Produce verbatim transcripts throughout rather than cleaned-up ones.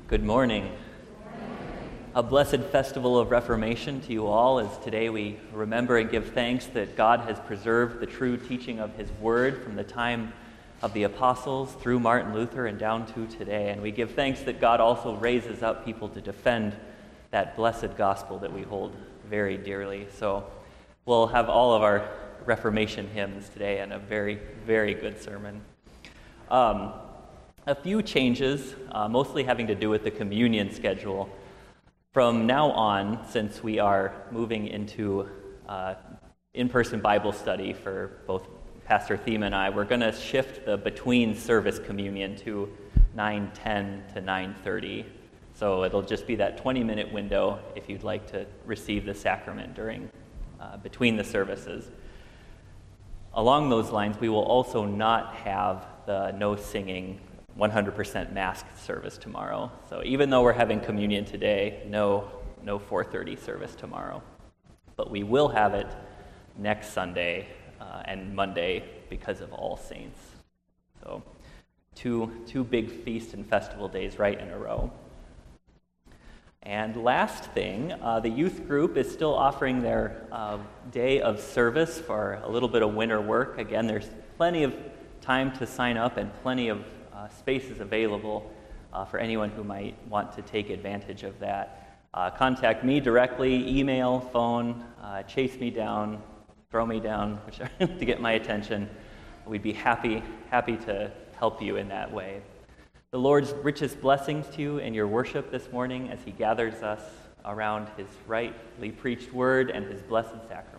Good morning. A blessed festival of Reformation to you all, as today we remember and give thanks that God has preserved the true teaching of His Word from the time of the apostles through Martin Luther and down to today. And we give thanks that God also raises up people to defend that blessed gospel that we hold very dearly. So we'll have all of our Reformation hymns today and a very, very good sermon. Um, a few changes, uh, mostly having to do with the communion schedule. From now on, since we are moving into uh, in-person Bible study for both Pastor Thiem and I, we're going to shift the between-service communion to nine ten to nine thirty. So it'll just be that twenty-minute window if you'd like to receive the sacrament during uh, between the services. Along those lines, we will also not have the no singing one hundred percent masked service tomorrow. So even though we're having communion today, no no four thirty service tomorrow. But we will have it next Sunday uh, and Monday because of All Saints. So two two big feast and festival days right in a row. And last thing, uh, the youth group is still offering their uh, day of service for a little bit of winter work. Again, there's plenty of time to sign up and plenty of uh, spaces available uh, for anyone who might want to take advantage of that. Uh, contact me directly, email, phone, uh, chase me down, throw me down whichever, to get my attention. We'd be happy, happy to help you in that way. The Lord's richest blessings to you in your worship this morning as He gathers us around His rightly preached word and His blessed sacrament.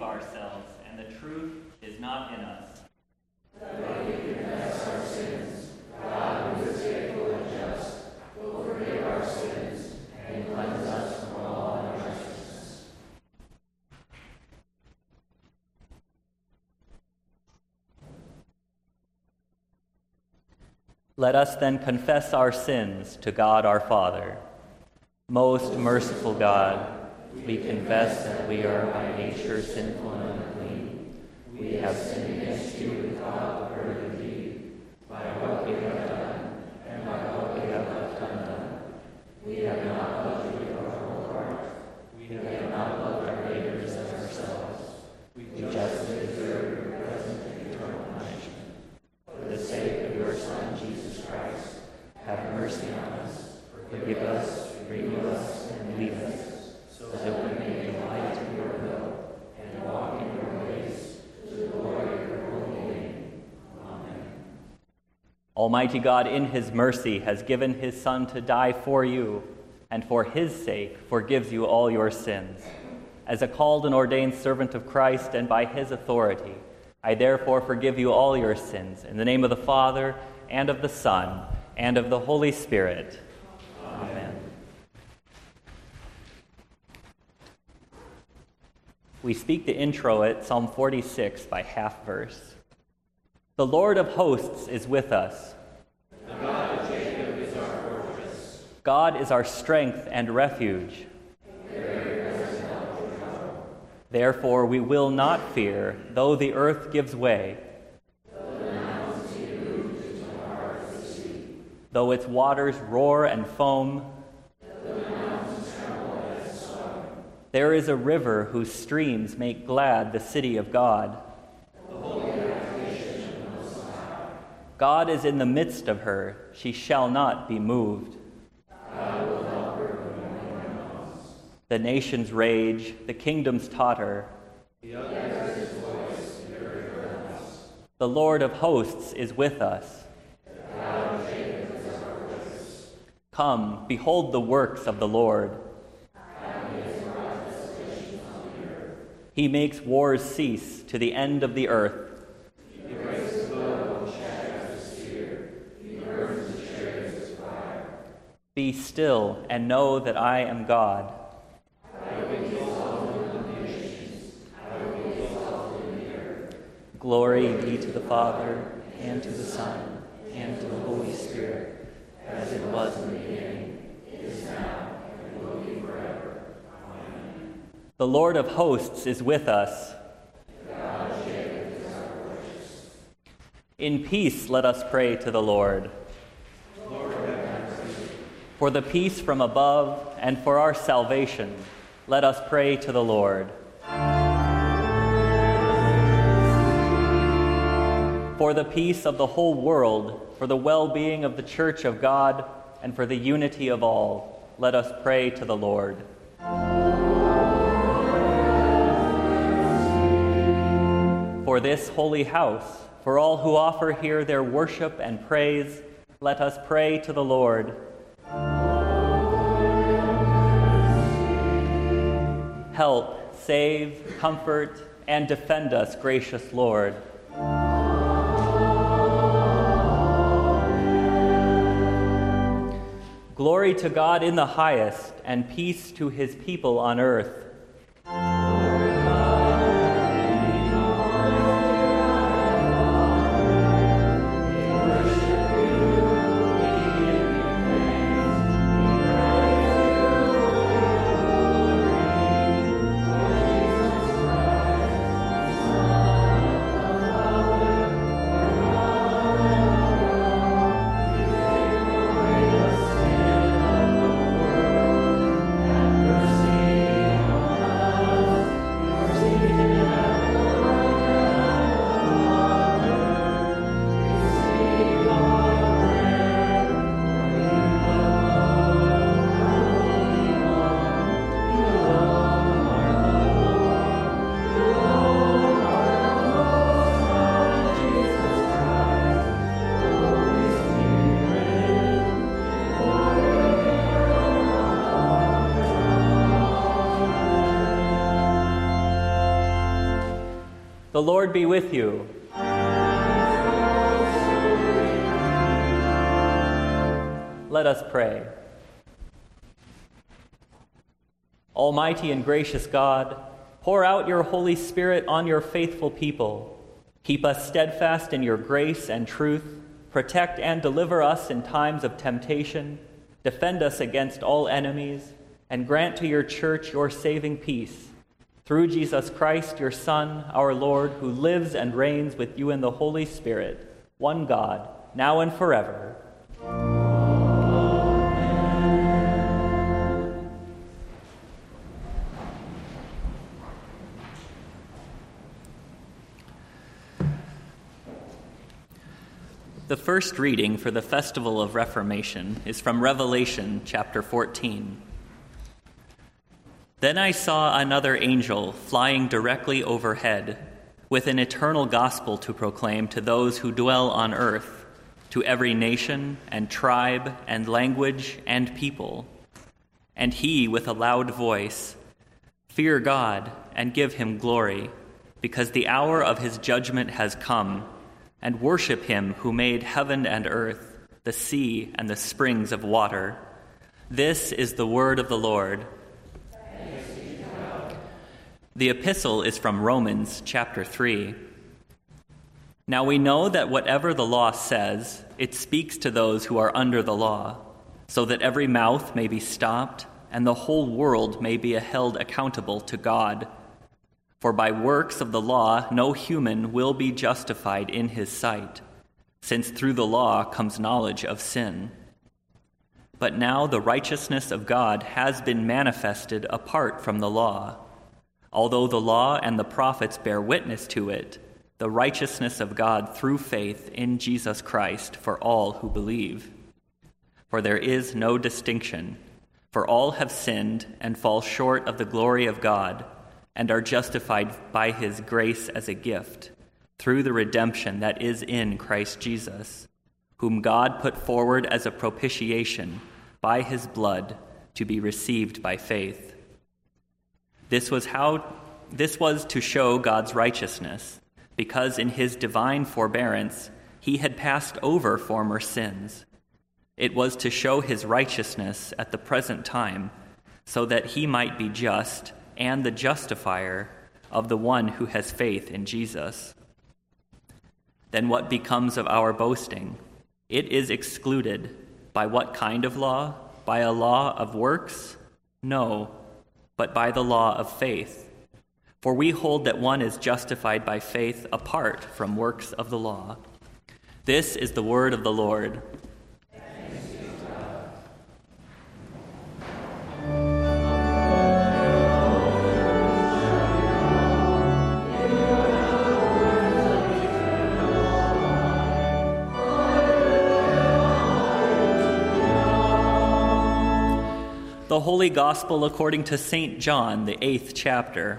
ourselves, and the truth is not in us. That we confess our sins, God, who is faithful and just, will forgive our sins and cleanse us from all unrighteousness. Let us then confess our sins to God our Father. Most merciful God, we confess that we are by nature sinful and unclean. We have sinned against you in thought, word, and deed, by what we have done, and by what we have left undone. We have not loved you with our whole heart. We have not loved our neighbors as ourselves. We justly deserve your present and eternal punishment. For the sake of your Son, Jesus Christ, have mercy on us, forgive us, renew us, and lead us, so that we may delight in your will and walk in your ways, to the glory of your holy name. Amen. Almighty God, in his mercy, has given his Son to die for you, and for his sake forgives you all your sins. As a called and ordained servant of Christ, and by his authority, I therefore forgive you all your sins, in the name of the Father, and of the Son, and of the Holy Spirit. Amen. We speak the intro at Psalm forty-six by half verse. The Lord of hosts is with us. The God of Jacob is our fortress. God is our strength and refuge. Therefore we will not fear, though the earth gives way, though the mountains be moved into the heart of the sea, though its waters roar and foam. though the mountains tremble at its swelling. There is a river whose streams make glad the city of God. The holy habitation of the Most High. God is in the midst of her; she shall not be moved. God will help her when no one knows. The nations rage, the kingdoms totter. He utters his voice in very violence. The Lord of hosts is with us. The God of Jacob is our fortress. Come, behold the works of the Lord. He makes wars cease to the end of the earth. He breaks the bow and shatters the spear. He burns the chariots with fire. Be still and know that I am God. I will be exalted in the nations. I will be exalted in the earth. Glory be to the Father, and to the Son, and to the Holy Spirit, as it was in the beginning, Is now, and will be forever. Amen. The Lord of hosts is with us. The God of Jacob is our fortress. In peace let us pray to the Lord. Lord, have mercy. For the peace from above and for our salvation, let us pray to the Lord. For the peace of the whole world, for the well-being of the Church of God, and for the unity of all, let us pray to the Lord. For this holy house, for all who offer here their worship and praise, let us pray to the Lord. Help, save, comfort, and defend us, gracious Lord. Glory to God in the highest, and peace to his people on earth. The Lord be with you. Let us pray. Almighty and gracious God, pour out your Holy Spirit on your faithful people. Keep us steadfast in your grace and truth. Protect and deliver us in times of temptation. Defend us against all enemies, and grant to your church your saving peace. Through Jesus Christ, your Son, our Lord, who lives and reigns with you in the Holy Spirit, one God, now and forever. The first reading for the Festival of Reformation is from Revelation chapter fourteen. Then I saw another angel flying directly overhead, with an eternal gospel to proclaim to those who dwell on earth, to every nation and tribe and language and people. And he, with a loud voice, "Fear God and give him glory, because the hour of his judgment has come, and worship him who made heaven and earth, the sea and the springs of water." This is the word of the Lord. The epistle is from Romans chapter three. Now we know that whatever the law says, it speaks to those who are under the law, so that every mouth may be stopped and the whole world may be held accountable to God. For by works of the law no human will be justified in his sight, since through the law comes knowledge of sin. But now the righteousness of God has been manifested apart from the law. Although the law and the prophets bear witness to it, the righteousness of God through faith in Jesus Christ for all who believe. For there is no distinction, for all have sinned and fall short of the glory of God, and are justified by his grace as a gift, through the redemption that is in Christ Jesus, whom God put forward as a propitiation by his blood to be received by faith. This was how this was to show God's righteousness, because in his divine forbearance he had passed over former sins. It was to show his righteousness at the present time, so that he might be just and the justifier of the one who has faith in Jesus. Then what becomes of our boasting? It is excluded. By what kind of law? By a law of works? No, but by the law of faith. For we hold that one is justified by faith apart from works of the law. This is the word of the Lord. Thanks be to God. The Holy Gospel according to Saint John, the eighth chapter.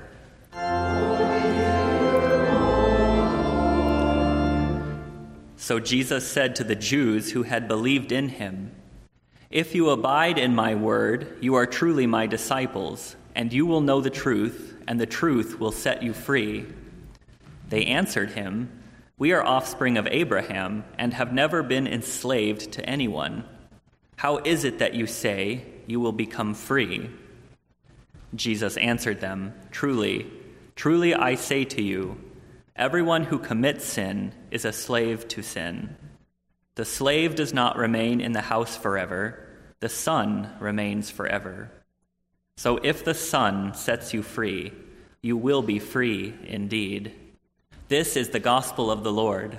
So Jesus said to the Jews who had believed in him, "If you abide in my word, you are truly my disciples, and you will know the truth, and the truth will set you free." They answered him, "We are offspring of Abraham, and have never been enslaved to anyone. How is it that you say, 'You will become free'?" Jesus answered them, "Truly, truly I say to you, everyone who commits sin is a slave to sin. The slave does not remain in the house forever, the Son remains forever. So if the Son sets you free, you will be free indeed." This is the gospel of the Lord.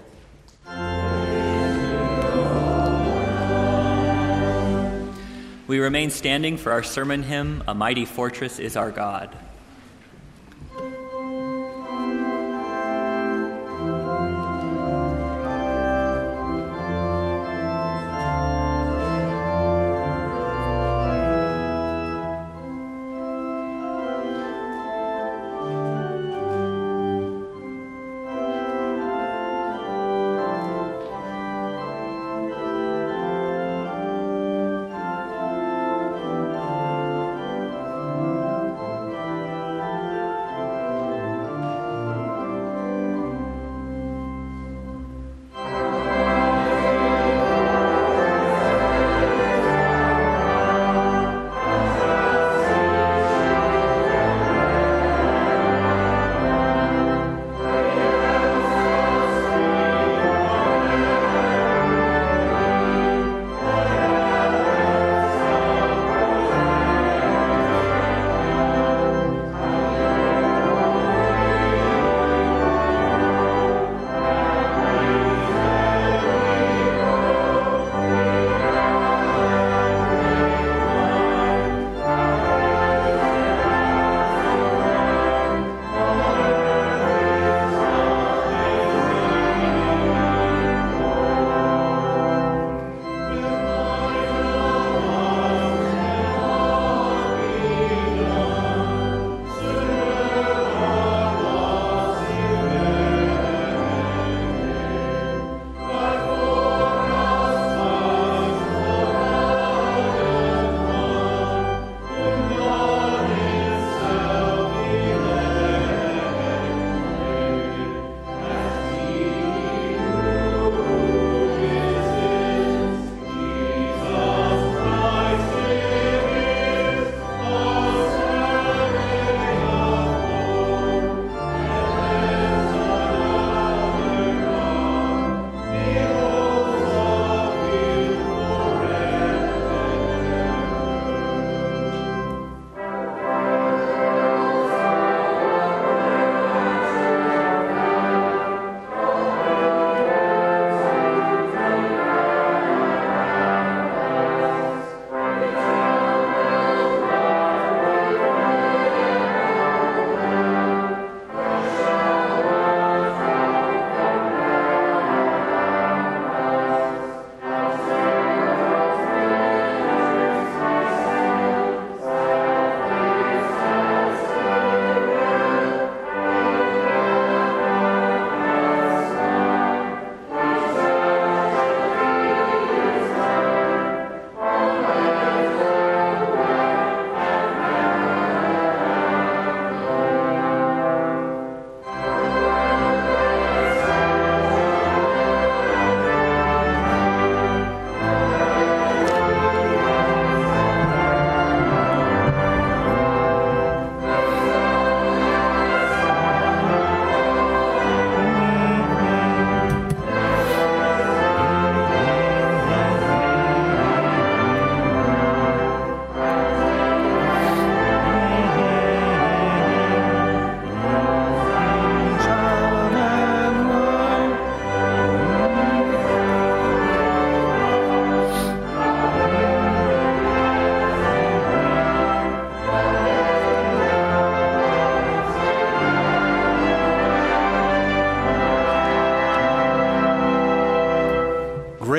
We remain standing for our sermon hymn, "A Mighty Fortress is Our God."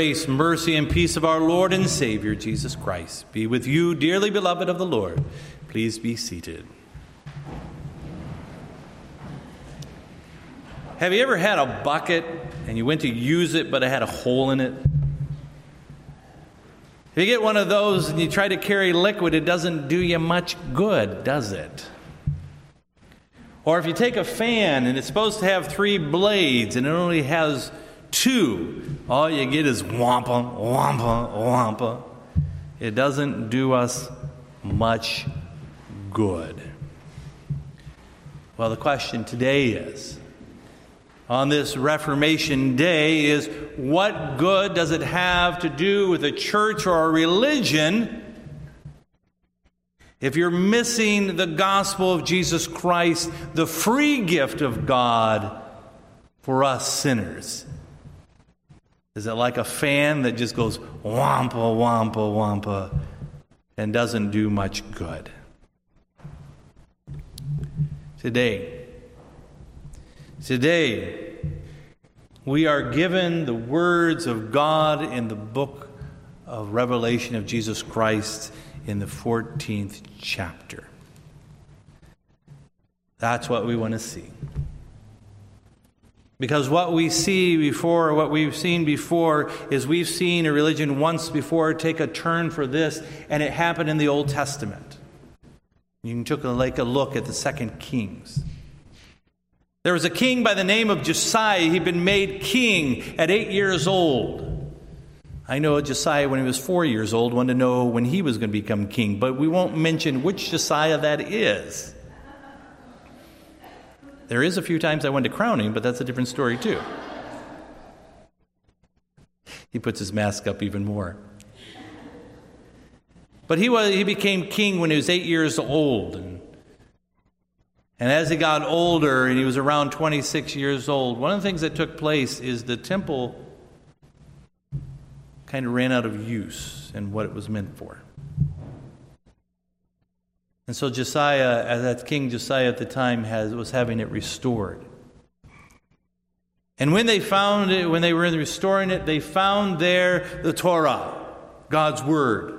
grace, mercy, and peace of our Lord and Savior, Jesus Christ, be with you, dearly beloved of the Lord. Please be seated. Have you ever had a bucket and you went to use it, but it had a hole in it? If you get one of those and you try to carry liquid, it doesn't do you much good, does it? Or if you take a fan and it's supposed to have three blades and it only has two, all you get is wampa, wampa, wampa. It doesn't do us much good. Well, the question today is, on this Reformation Day, is what good does it have to do with a church or a religion if you're missing the gospel of Jesus Christ, the free gift of God for us sinners? Is it like a fan that just goes wampa, wampa, wampa and doesn't do much good? Today, Today, we are given the words of God in the book of Revelation of Jesus Christ in the fourteenth chapter. That's what we want to see. Because what we see before, what we've seen before, is we've seen a religion once before take a turn for this, and it happened in the Old Testament. You can take a, like a look at the Second Kings. There was a king by the name of Josiah. He'd been made king at eight years old. I know Josiah, when he was four years old, wanted to know when he was going to become king, but we won't mention which Josiah that is. There is a few times I went to crown him, but that's a different story too. He puts his mask up even more. But he was he became king when he was eight years old, and And as he got older and he was around twenty-six years old, one of the things that took place is the temple kind of ran out of use and what it was meant for. And so Josiah, as that King Josiah at the time, has, was having it restored. And when they found it, when they were restoring it, they found there the Torah, God's Word.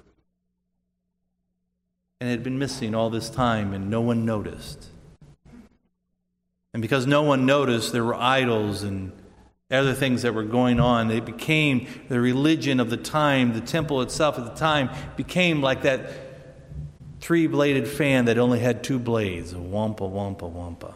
And it had been missing all this time, and no one noticed. And because no one noticed, there were idols and other things that were going on. It became the religion of the time. The temple itself at the time became like that three-bladed fan that only had two blades. Wampa, wampa, wampa.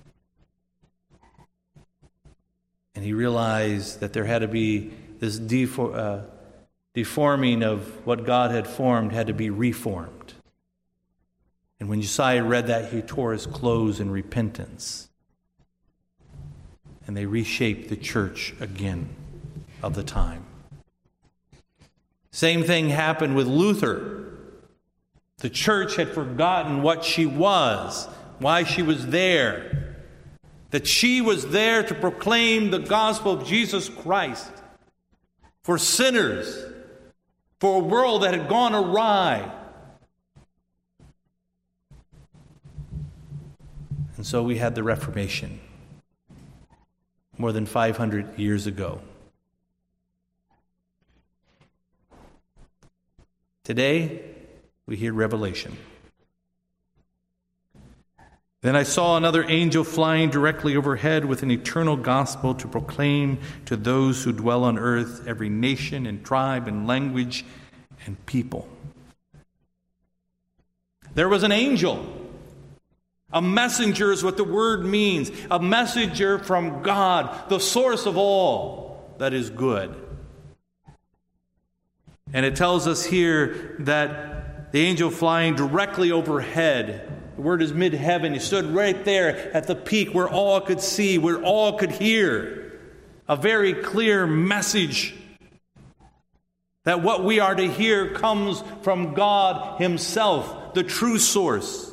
And he realized that there had to be this defor- uh, deforming of what God had formed had to be reformed. And when Josiah read that, he tore his clothes in repentance. And they reshaped the church again of the time. Same thing happened with Luther. The church had forgotten what she was, why she was there. That she was there to proclaim the gospel of Jesus Christ for sinners, for a world that had gone awry. And so we had the Reformation more than five hundred years ago. Today, we hear Revelation. Then I saw another angel flying directly overhead with an eternal gospel to proclaim to those who dwell on earth, every nation and tribe and language and people. There was an angel. A messenger is what the word means. A messenger from God, the source of all that is good. And it tells us here that the angel flying directly overhead, the word is mid-heaven, he stood right there at the peak where all could see, where all could hear. A very clear message that what we are to hear comes from God Himself, the true source.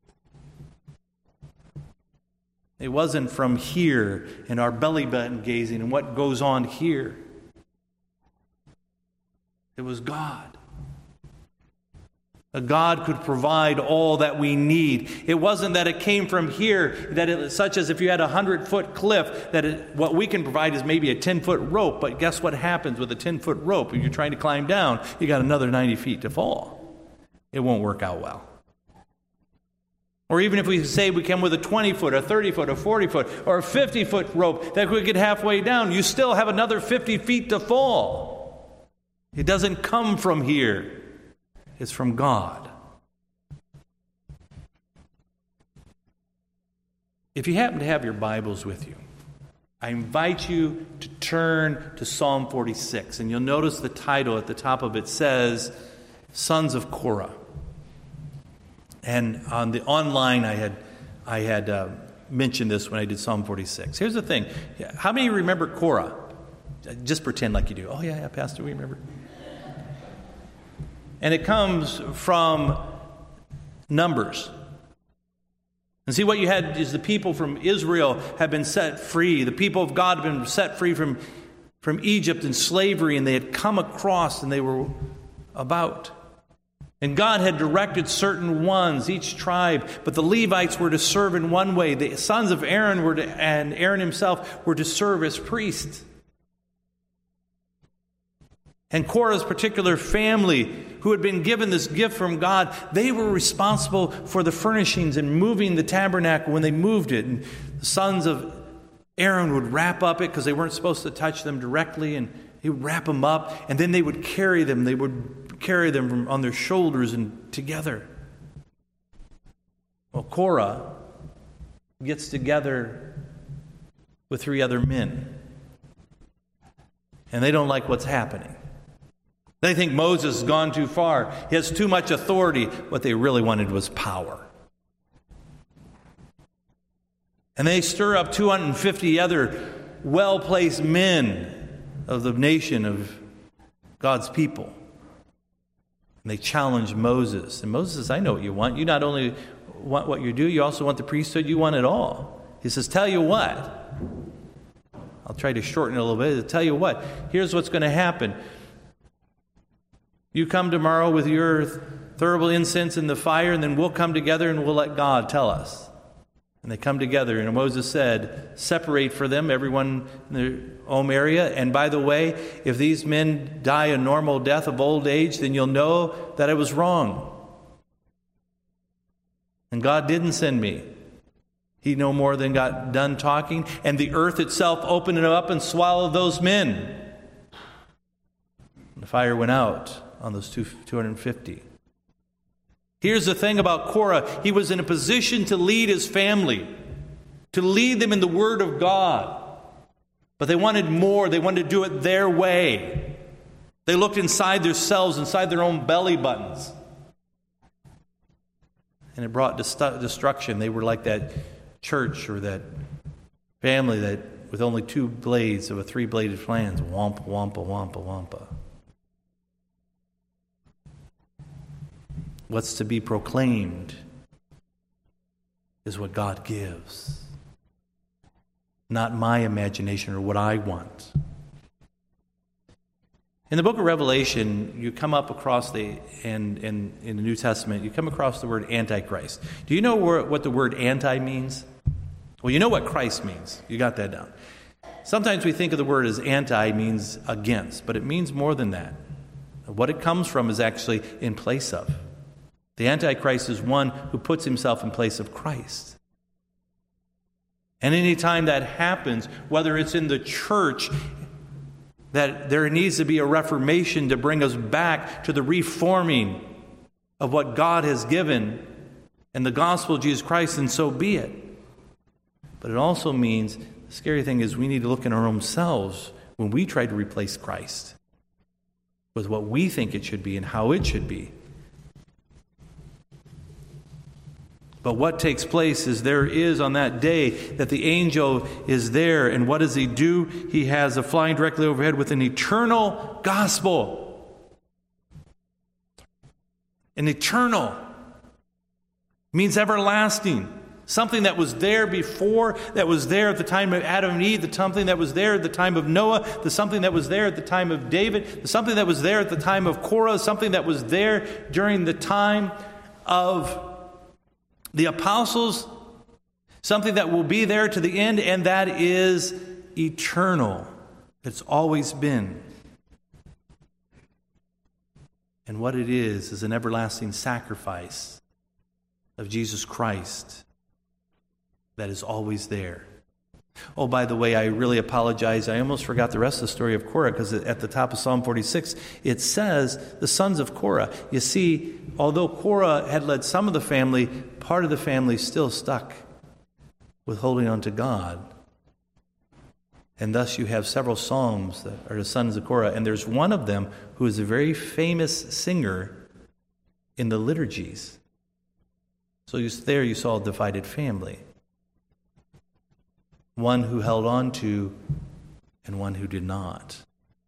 It wasn't from here in our belly button gazing and what goes on here. It was God. God could provide all that we need. It wasn't that it came from here, that it, such as if you had a hundred-foot cliff, that it, what we can provide is maybe a ten-foot rope. But guess what happens with a ten-foot rope? If you're trying to climb down, you got another ninety feet to fall. It won't work out well. Or even if we say we come with a twenty-foot, a thirty-foot, a forty-foot, or a fifty-foot rope that we get halfway down, you still have another fifty feet to fall. It doesn't come from here. It's from God. If you happen to have your Bibles with you, I invite you to turn to Psalm forty-six, and you'll notice the title at the top of it says, Sons of Korah. And on the online, I had I had uh, mentioned this when I did Psalm forty-six. Here's the thing. How many remember Korah? Just pretend like you do. Oh, yeah, yeah, Pastor, we remember. And it comes from Numbers. And see, what you had is the people from Israel have been set free. The people of God have been set free from, from Egypt and slavery, and they had come across and they were about. And God had directed certain ones, each tribe, but the Levites were to serve in one way. The sons of Aaron were to, and Aaron himself were to serve as priests. And Korah's particular family, who had been given this gift from God, they were responsible for the furnishings and moving the tabernacle when they moved it. And the sons of Aaron would wrap up it because they weren't supposed to touch them directly, and he would wrap them up, and then they would carry them. They would carry them from, on their shoulders and together. Well, Korah gets together with three other men, and they don't like what's happening. They think Moses has gone too far. He has too much authority. What they really wanted was power. And they stir up two hundred fifty other well-placed men of the nation of God's people. And they challenge Moses. And Moses says, I know what you want. You not only want what you do, you also want the priesthood. You want it all. He says, tell you what. I'll try to shorten it a little bit. I'll tell you what. Here's what's going to happen. You come tomorrow with your thurible incense in the fire, and then we'll come together and we'll let God tell us. And they come together, and Moses said, separate for them, everyone in their own area. And by the way, if these men die a normal death of old age, then you'll know that I was wrong. And God didn't send me. He no more than got done talking, and the earth itself opened it up and swallowed those men. The fire went out on those two, 250. Here's the thing about Korah. He was in a position to lead his family, to lead them in the Word of God. But they wanted more. They wanted to do it their way. They looked inside themselves, inside their own belly buttons. And it brought dest- destruction. They were like that church or that family that with only two blades of a three-bladed flange. Wampa, wampa, wampa, wampa. What's to be proclaimed is what God gives, not my imagination or what I want. In the book of Revelation, you come up across the, and in, in the New Testament, you come across the word Antichrist. Do you know where, what the word anti means? Well, you know what Christ means. You got that down. Sometimes we think of the word as anti means against, but it means more than that. What it comes from is actually in place of. The Antichrist is one who puts himself in place of Christ. And any time that happens, whether it's in the church, that there needs to be a reformation to bring us back to the reforming of what God has given and the gospel of Jesus Christ, and so be it. But it also means, the scary thing is we need to look in our own selves when we try to replace Christ with what we think it should be and how it should be. But what takes place is there is on that day that the angel is there, and what does he do? He has a flying directly overhead with an eternal gospel. An eternal means everlasting. Something that was there before, that was there at the time of Adam and Eve, the something that was there at the time of Noah, the something that was there at the time of David, the something that was there at the time of Korah, something that was there during the time of the apostles, something that will be there to the end, and that is eternal. It's always been. And what it is, is an everlasting sacrifice of Jesus Christ that is always there. Oh, by the way, I really apologize. I almost forgot the rest of the story of Korah, because at the top of Psalm forty-six, it says the sons of Korah. You see, although Korah had led some of the family, part of the family still stuck with holding on to God. And thus you have several psalms that are the sons of Korah. And there's one of them who is a very famous singer in the liturgies. So you, there you saw a divided family. One who held on to and one who did not.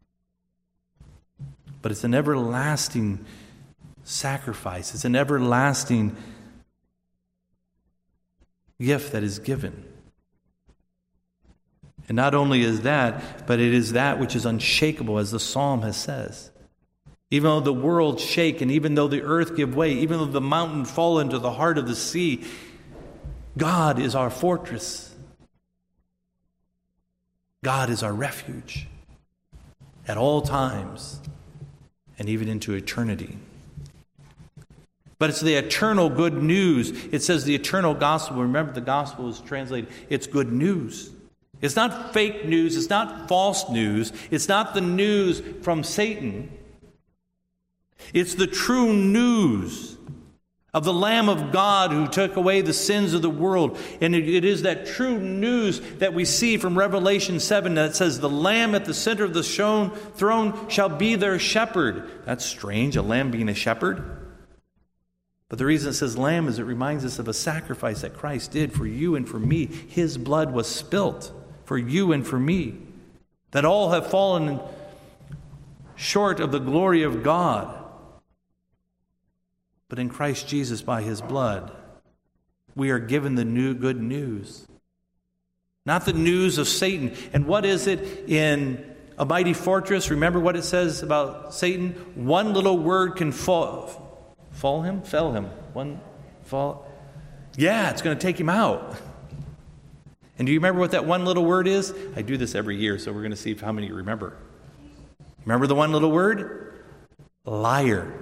But it's an everlasting sacrifice. It's an everlasting gift that is given. And not only is that, but it is that which is unshakable, as the psalm has says. Even though the world shake, and even though the earth give way, even though the mountain fall into the heart of the sea, God is our fortress. God is our refuge at all times and even into eternity. But it's the eternal good news. It says the eternal gospel. Remember, the gospel is translated, it's good news. It's not fake news. It's not false news. It's not the news from Satan. It's the true news of the Lamb of God who took away the sins of the world. And it, it is that true news that we see from Revelation seven that says, the Lamb at the center of the shown throne shall be their shepherd. That's strange, a lamb being a shepherd. But the reason it says lamb is it reminds us of a sacrifice that Christ did for you and for me. His blood was spilt for you and for me. That all have fallen short of the glory of God. But in Christ Jesus, by his blood, we are given the new good news. Not the news of Satan. And what is it in a mighty fortress? Remember what it says about Satan? One little word can fall, fall him? Fell him. One fall. Yeah, it's going to take him out. And do you remember what that one little word is? I do this every year, so we're going to see how many you remember. Remember the one little word? Liar.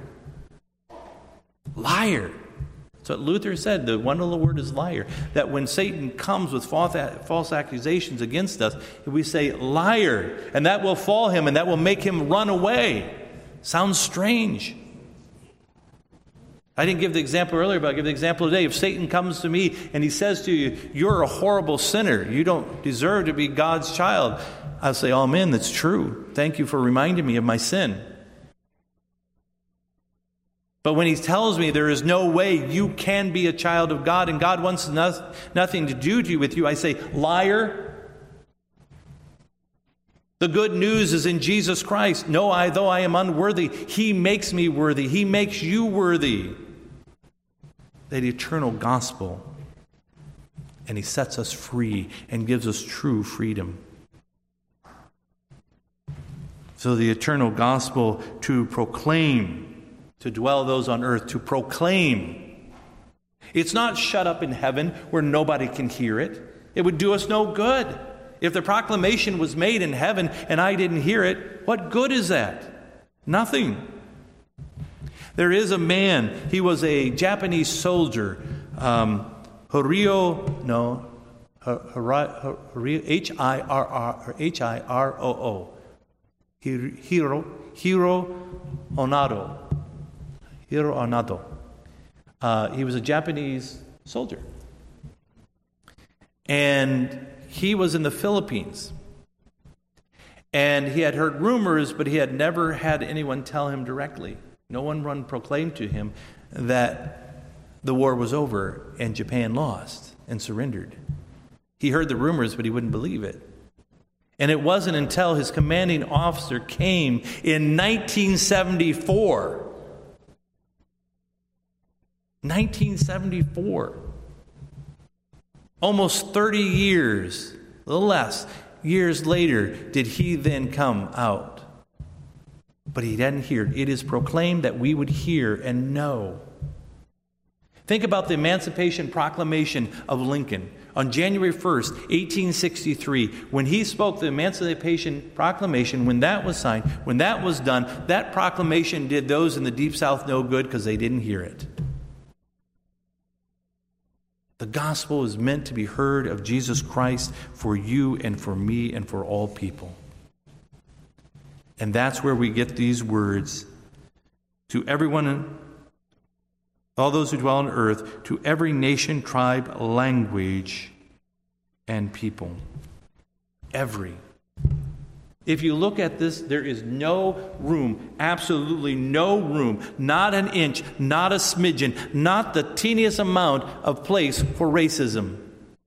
Liar. That's what Luther said. The one little word is liar. That when Satan comes with false accusations against us, we say liar, and that will fall him, and that will make him run away. Sounds strange. I didn't give the example earlier, but I'll give the example today. If Satan comes to me and he says to you, you're a horrible sinner, you don't deserve to be God's child, I'll say, amen, that's true. Thank you for reminding me of my sin. But when he tells me there is no way you can be a child of God and God wants no, nothing to do to you with you, I say, liar. The good news is in Jesus Christ. No, I, though I am unworthy, he makes me worthy. He makes you worthy. That eternal gospel. And he sets us free and gives us true freedom. So the eternal gospel to proclaim, to dwell those on earth, to proclaim. It's not shut up in heaven where nobody can hear it. It would do us no good. If the proclamation was made in heaven and I didn't hear it, what good is that? Nothing. There is a man, he was a Japanese soldier, um, Hiroyo, no, H I R R, or H I R O O, Hiro, Hiro Onado. Hiro Onado. Uh, he was a Japanese soldier. And he was in the Philippines. And he had heard rumors, but he had never had anyone tell him directly. No one run proclaimed to him that the war was over and Japan lost and surrendered. He heard the rumors, but he wouldn't believe it. And it wasn't until his commanding officer came in nineteen seventy-four nineteen seventy-four Almost thirty years, a little less, years later did he then come out. But he hadn't heard. It is proclaimed that we would hear and know. Think about the Emancipation Proclamation of Lincoln. On January first, eighteen sixty-three, when he spoke the Emancipation Proclamation, when that was signed, when that was done, that proclamation did those in the Deep South no good because they didn't hear it. The gospel is meant to be heard of Jesus Christ for you and for me and for all people. And that's where we get these words. To everyone, all those who dwell on earth, to every nation, tribe, language, and people. Every. If you look at this, there is no room, absolutely no room, not an inch, not a smidgen, not the teeniest amount of place for racism.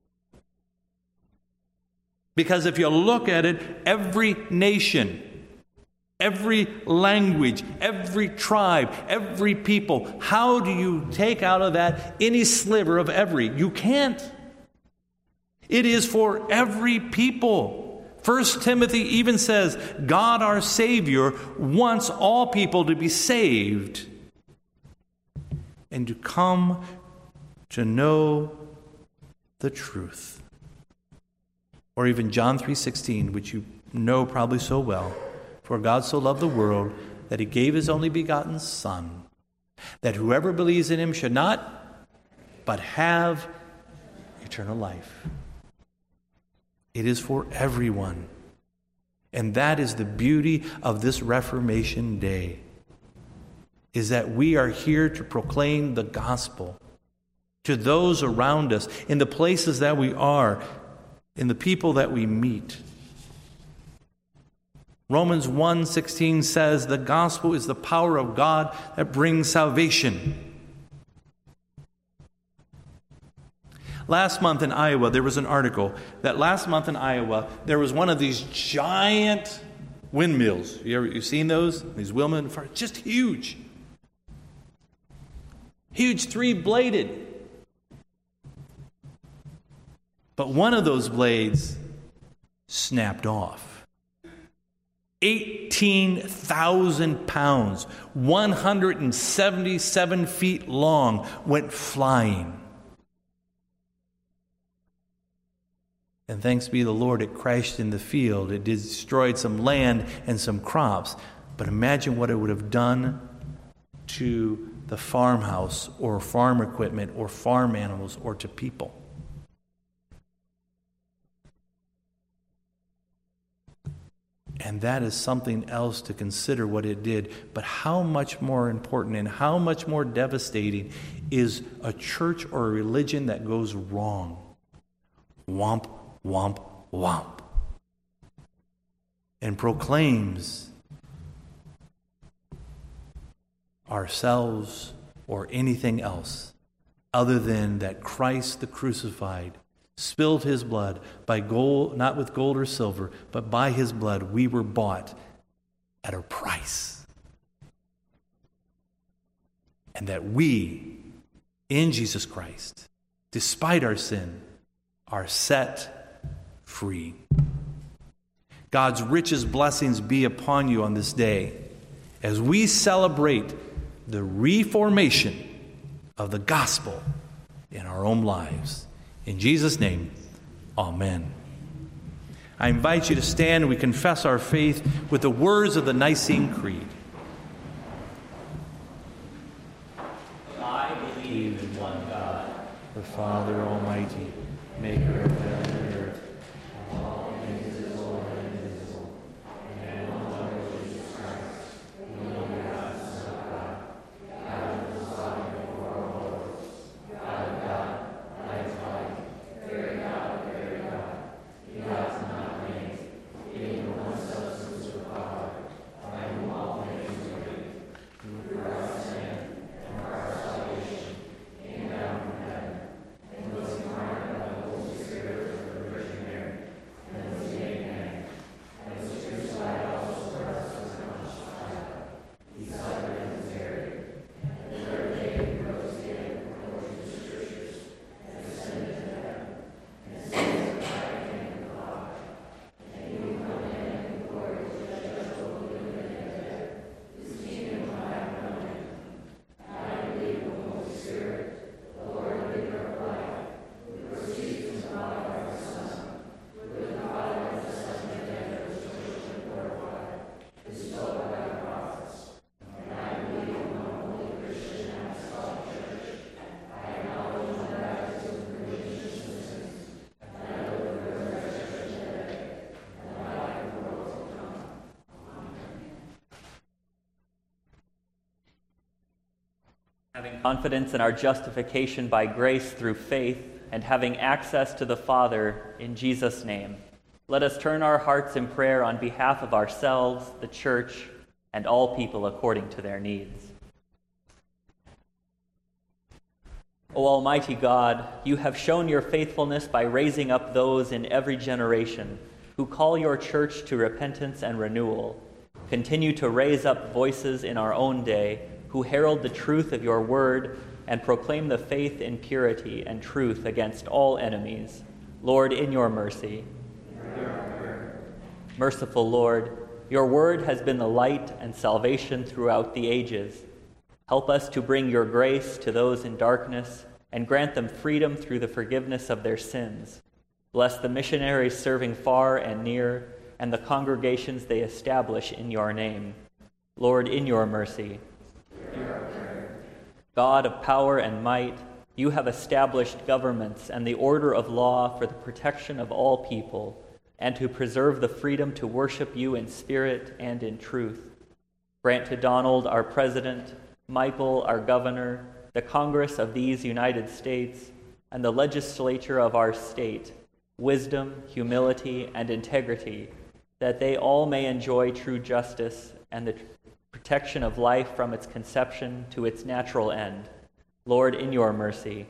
Because if you look at it, every nation, every language, every tribe, every people, how do you take out of that any sliver of every? You can't. It is for every people. First Timothy even says, God our Savior wants all people to be saved and to come to know the truth. Or even John three sixteen, which you know probably so well. For God so loved the world that he gave his only begotten Son, that whoever believes in him should not, but have eternal life. It is for everyone. And that is the beauty of this Reformation Day, is that we are here to proclaim the gospel to those around us, in the places that we are, in the people that we meet. Romans one sixteen says the gospel is the power of God that brings salvation. Last month in Iowa, there was an article that last month in Iowa, there was one of these giant windmills. You ever you've seen those? These windmills, just huge. Huge, three-bladed. But one of those blades snapped off. eighteen thousand pounds, one hundred seventy-seven feet long, went flying. And thanks be the Lord, it crashed in the field. It destroyed some land and some crops. But imagine what it would have done to the farmhouse or farm equipment or farm animals or to people. And that is something else to consider what it did. But how much more important and how much more devastating is a church or a religion that goes wrong? Womp, womp, womp. And proclaims ourselves or anything else other than that Christ the crucified spilled his blood by gold, not with gold or silver, but by his blood we were bought at a price. And that we, in Jesus Christ, despite our sin, are set free. God's richest blessings be upon you on this day as we celebrate the reformation of the gospel in our own lives. In Jesus' name, amen. I invite you to stand and we confess our faith with the words of the Nicene Creed. I believe in one God, The Father Almighty, maker of heaven and earth, all things visible and invisible, and one Lord Jesus Christ, the only begotten Son of God, God of the Father before all worlds, God of God, light of light, very God of very God, begotten not made, being the one substance with power, by whom all things were made, who through our sin and for our salvation came down from heaven, and was incarnate by the Holy Spirit of the Virgin Having confidence in our justification by grace through faith, and having access to the Father in Jesus' name, let us turn our hearts in prayer on behalf of ourselves, the church, and all people according to their needs. O Almighty God, you have shown your faithfulness by raising up those in every generation who call your church to repentance and renewal. Continue to raise up voices in our own day who herald the truth of your word and proclaim the faith in purity and truth against all enemies. Lord, in your mercy. Merciful Lord, your word has been the light and salvation throughout the ages. Help us to bring your grace to those in darkness and grant them freedom through the forgiveness of their sins. Bless the missionaries serving far and near and the congregations they establish in your name. Lord, in your mercy. God of power and might, you have established governments and the order of law for the protection of all people and to preserve the freedom to worship you in spirit and in truth. Grant to Donald, our president, Michael, our governor, the Congress of these United States, and the legislature of our state wisdom, humility, and integrity, that they all may enjoy true justice and the protection of life from its conception to its natural end. Lord, in your mercy.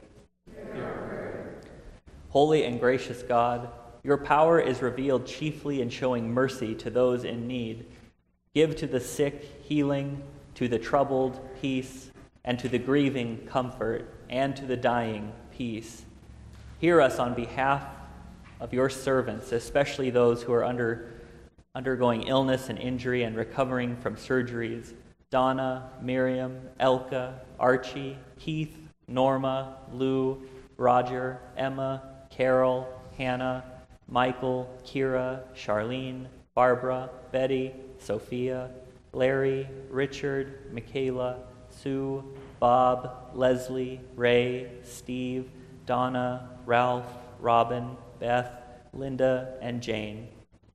Holy and gracious God, your power is revealed chiefly in showing mercy to those in need. Give to the sick healing, to the troubled peace, and to the grieving comfort, and to the dying peace. Hear us on behalf of your servants, especially those who are under undergoing illness and injury and recovering from surgeries. Donna, Miriam, Elka, Archie, Keith, Norma, Lou, Roger, Emma, Carol, Hannah, Michael, Kira, Charlene, Barbara, Betty, Sophia, Larry, Richard, Michaela, Sue, Bob, Leslie, Ray, Steve, Donna, Ralph, Robin, Beth, Linda, and Jane.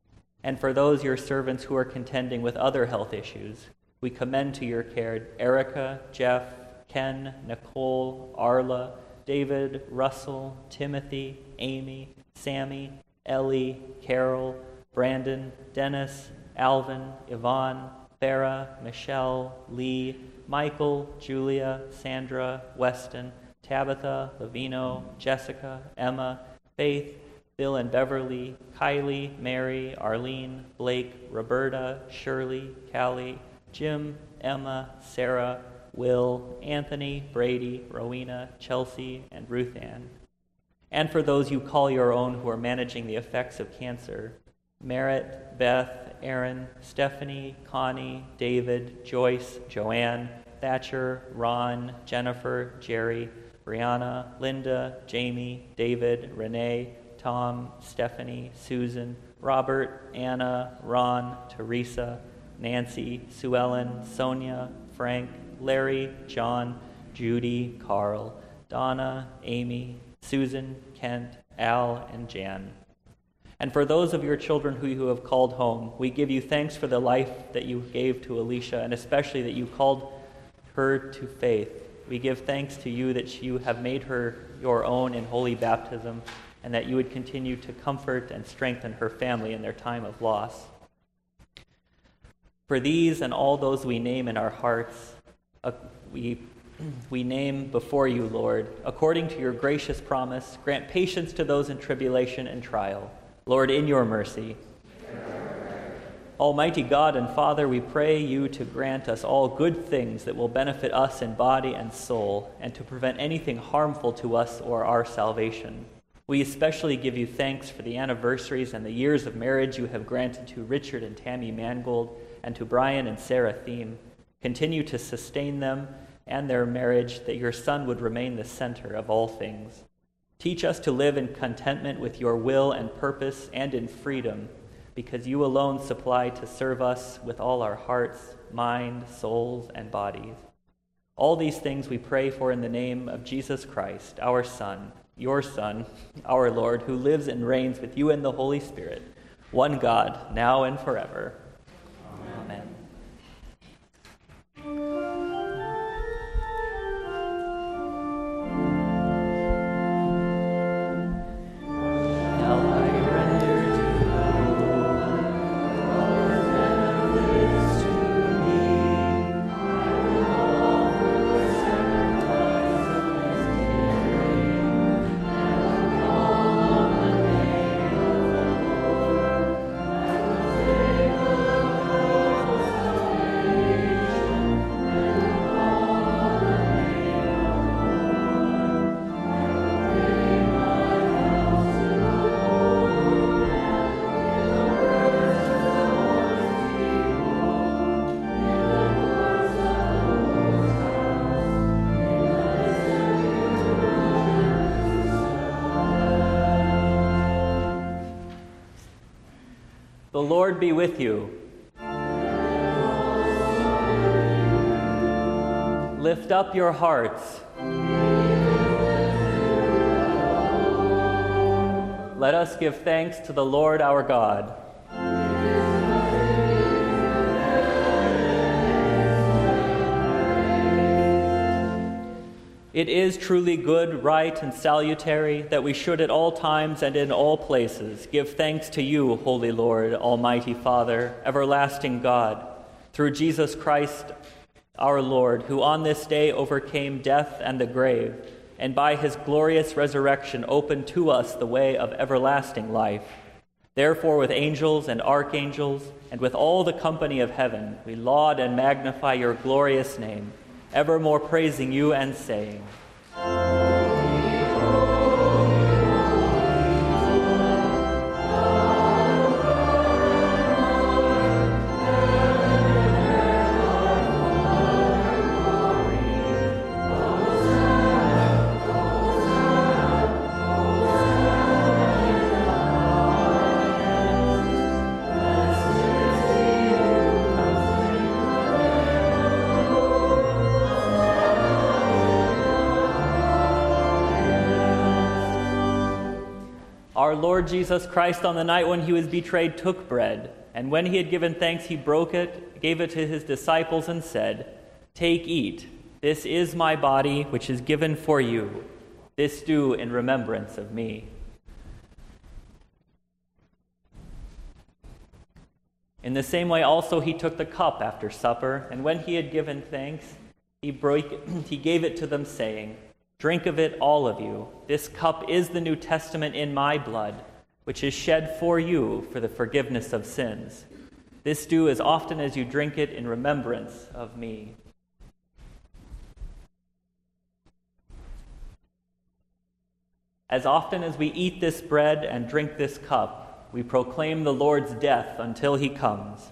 And for those your servants who are contending with other health issues, we commend to your care Erica, Jeff, Ken, Nicole, Arla, David, Russell, Timothy, Amy, Sammy, Ellie, Carol, Brandon, Dennis, Alvin, Yvonne, Farah, Michelle, Lee, Michael, Julia, Sandra, Weston, Tabitha, Lavino, Jessica, Emma, Faith, Bill and Beverly, Kylie, Mary, Arlene, Blake, Roberta, Shirley, Callie, Jim, Emma, Sarah, Will, Anthony, Brady, Rowena, Chelsea, and Ruth Ann. And for those you call your own who are managing the effects of cancer, Merritt, Beth, Aaron, Stephanie, Connie, David, Joyce, Joanne, Thatcher, Ron, Jennifer, Jerry, Brianna, Linda, Jamie, David, Renee, Tom, Stephanie, Susan, Robert, Anna, Ron, Teresa, Nancy, Sue Ellen, Sonia, Frank, Larry, John, Judy, Carl, Donna, Amy, Susan, Kent, Al, and Jan. And for those of your children who you have called home, we give you thanks for the life that you gave to Alicia, and especially that you called her to faith. We give thanks to you that you have made her your own in holy baptism, and that you would continue to comfort and strengthen her family in their time of loss. For these and all those we name in our hearts, uh, we, we name before you, Lord, according to your gracious promise, grant patience to those in tribulation and trial. Lord, in your mercy. Almighty God and Father, we pray you to grant us all good things that will benefit us in body and soul, and to prevent anything harmful to us or our salvation. We especially give you thanks for the anniversaries and the years of marriage you have granted to Richard and Tammy Mangold and to Brian and Sarah Thiem. Continue to sustain them and their marriage, that your Son would remain the center of all things. Teach us to live in contentment with your will and purpose and in freedom, because you alone supply to serve us with all our hearts, mind, souls, and bodies. All these things we pray for in the name of Jesus Christ, our Son, your Son, our Lord, who lives and reigns with you in the Holy Spirit, one God, now and forever. Amen. Amen. The Lord be with you. Lift up your hearts. Let us give thanks to the Lord our God. It is truly good, right, and salutary that we should at all times and in all places give thanks to you, Holy Lord, Almighty Father, everlasting God, through Jesus Christ our Lord, who on this day overcame death and the grave, and by his glorious resurrection opened to us the way of everlasting life. Therefore, with angels and archangels, and with all the company of heaven, we laud and magnify your glorious name, evermore praising you and saying, Our Lord Jesus Christ, on the night when he was betrayed, took bread, and when he had given thanks, he broke it, gave it to his disciples, and said, "Take, eat. This is my body, which is given for you. This do in remembrance of me." In the same way also he took the cup after supper, and when he had given thanks, he broke it, he gave it to them, saying, "Drink of it, all of you. This cup is the New Testament in my blood, which is shed for you for the forgiveness of sins. This do as often as you drink it in remembrance of me." As often as we eat this bread and drink this cup, we proclaim the Lord's death until he comes.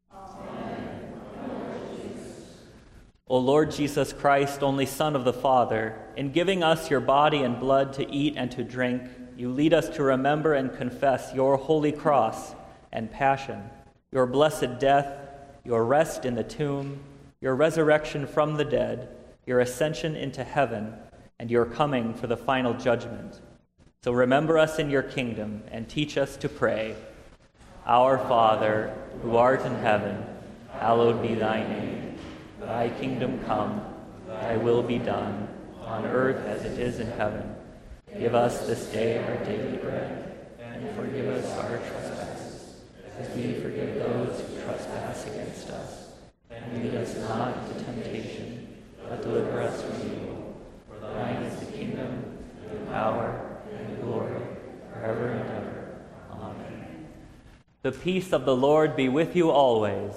O Lord Jesus Christ, only Son of the Father, in giving us your body and blood to eat and to drink, you lead us to remember and confess your holy cross and passion, your blessed death, your rest in the tomb, your resurrection from the dead, your ascension into heaven, and your coming for the final judgment. So remember us in your kingdom and teach us to pray. Our Father, who art in heaven, hallowed be thy name. Thy kingdom come, thy will be done, on earth as it is in heaven. Give us this day our daily bread, and forgive us our trespasses, as we forgive those who trespass against us. And lead us not into temptation, but deliver us from evil. For thine is the kingdom, the power, and the glory, forever and ever. Amen. The peace of the Lord be with you always.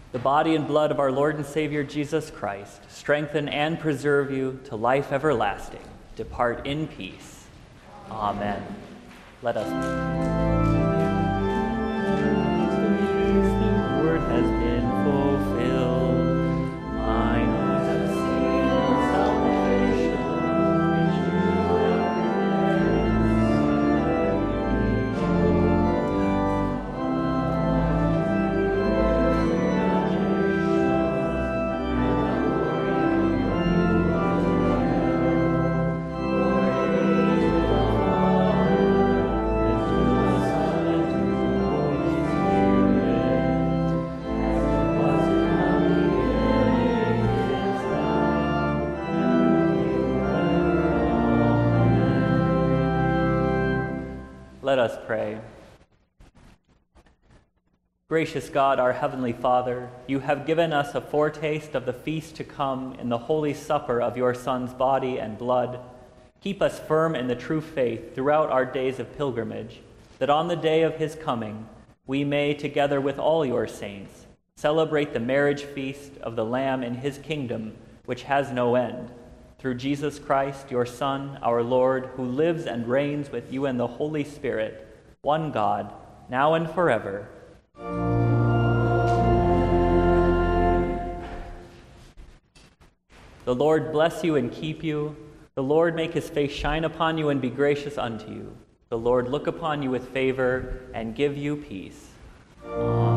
The body and blood of our Lord and Savior Jesus Christ strengthen and preserve you to life everlasting. Depart in peace. Amen. Let us the word has been fulfilled. Mine eyes have seen your salvation, which you Let us pray. Gracious God, our Heavenly Father, you have given us a foretaste of the feast to come in the holy supper of your Son's body and blood. Keep us firm in the true faith throughout our days of pilgrimage, that on the day of his coming we may, together with all your saints, celebrate the marriage feast of the Lamb in his kingdom, which has no end. Through Jesus Christ, your Son, our Lord, who lives and reigns with you in the Holy Spirit, one God, now and forever. The Lord bless you and keep you. The Lord make his face shine upon you and be gracious unto you. The Lord look upon you with favor and give you peace. Amen.